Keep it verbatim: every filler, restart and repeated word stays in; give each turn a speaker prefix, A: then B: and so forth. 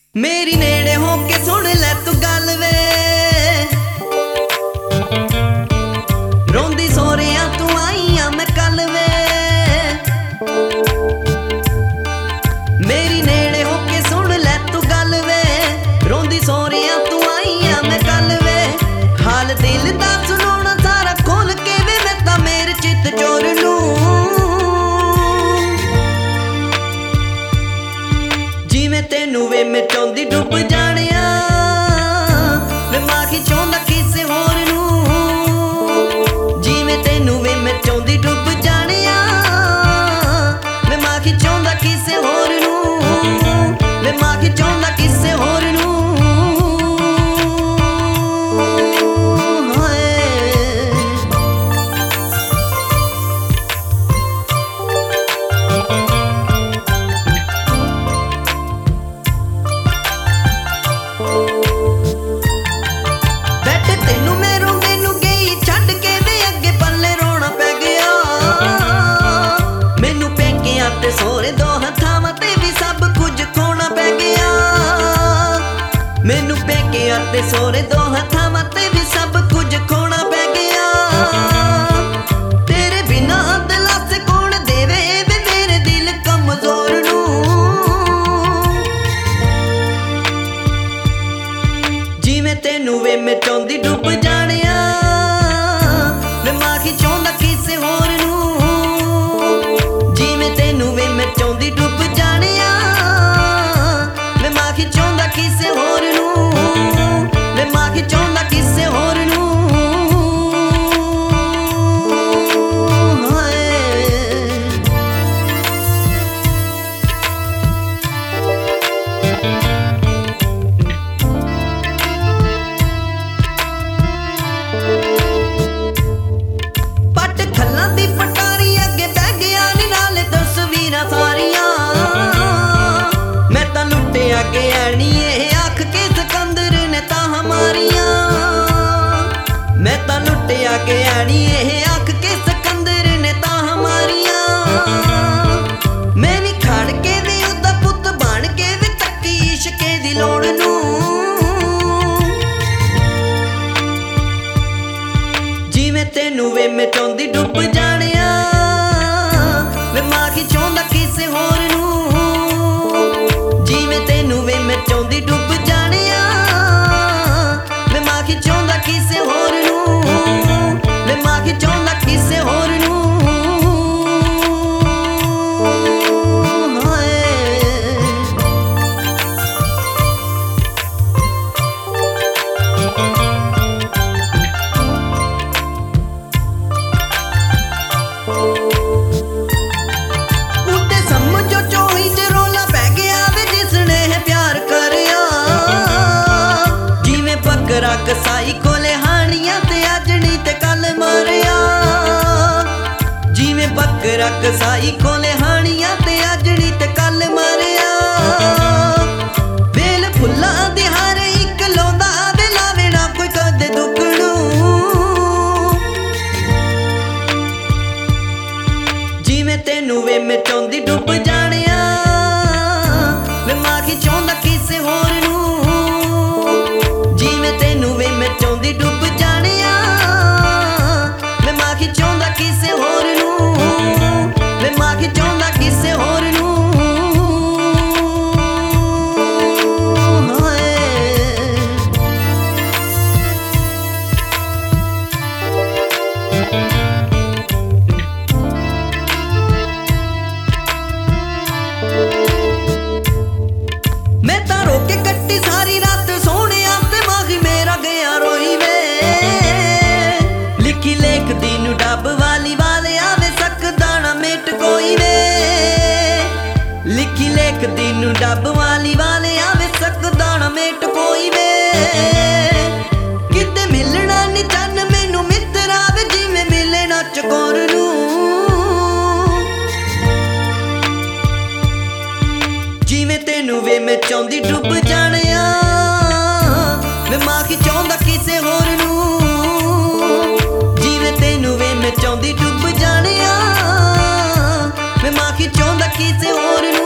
A: मेरी नेड़े हो के सुन ले तू गल वे, रोंदी सोहरिया तू आई आ मैं कल वे। मेरी नेड़े हो के सुन ले तू गल वे, रोंदी सोहरिया तू आई आ मैं कल वे। हाल दिल दा सुनाउणा सारा खोल के वे, मैं तां मेरे चित चोर नूं जिवें तेनू वे मैं चाहुंदी डुब जाणिया, मैं माखी चाहुंदा किसे होर नूं। जिवें तेनू वे मैं चाहुंदी डुब जाणिया, मैं माखी चाहुंदा किसे होर नूं, मैं माखी चाहुंदा किसे होर नूं। सोरे दो हथां ते भी सब कुछ खोना पै गया, मैनू पेकियां ते सोरे दो हथां ते भी सब कुछ खोना पै गया। तेरे बिना दिलासे कौन देवे वे मेरे दिल कमजोर नूं। जिवें तेनू वे मैं चाहुंदी डुब जाणिया, मैं माखी चाहुंदा किसे होर नूं। चाहुंदी डुब जाणिया, मैं माखी चाहुंदा किसे होर नूं, मैं माखी चाहुंदा किसे होर नूं। पट खल्लां दी पटारी अगे बह गया नी नाले तस्वीरां सारियां, मैं तां लुटिया गया नी ये आख के सिकंदर ने तां हमारियां। मैं तां लुटिया गया नी ये आख के सिकंदर ने तां हमारियां। मैं भी खड़ के वे उदा पुत बन के वे तक्की इश्के दी लोड़ नूं। जिवें तेनू वे मैं चाहुंदी डुब जाणिया, मैं माखी चाहुंदा किसे होर नूं। जिवें तेनू वे मैं चाहुंदी डुब जाणिया, मैं माखी चाहुंदा किसे होर नूं, मैं माखी चाहुंदा किसे होर नूं। कसाई कोले हानियां ते अजनी ते कल मरिया, जिवें बकरा कसाई कोले हानियां ते अजनी ते कल मरिया। वेल फुल्लां दी हर इक लौंदा वे लावे ना कोई कदे दुगणू। जिवें तेनू वे मैं चाहुंदी डुब जाणिया, मैं माखी चाहुंदा किसे होर नूं। तेनू वे मैं चाहुंदी डुब जाणिया, मैं माखी चाहुंदा किसे होर नूं, मैं माखी चाहुंदा किसे होर नूं। मैं तां रोके कट्टी सारी रात सोहणिया, लिखी लेख दीनू डब वाली वाले आवे सकदा ना मेट कोई वे। लिखी लेख दीनू डब वाली वाले आवे सकदा ना मेट कोई वे। किते मिलना नी चन मैनू मित्तरा वे, जिवें मिले ना चकोर नूं। जिवें तेनू वे मैं चाहुंदी डुब जाणिया, मैं माखी चाहुंदा किसे होर नूं। तेनू वे मैं चाहुंदी डुब जाणिया, मैं माखी चाहुंदा किसे होर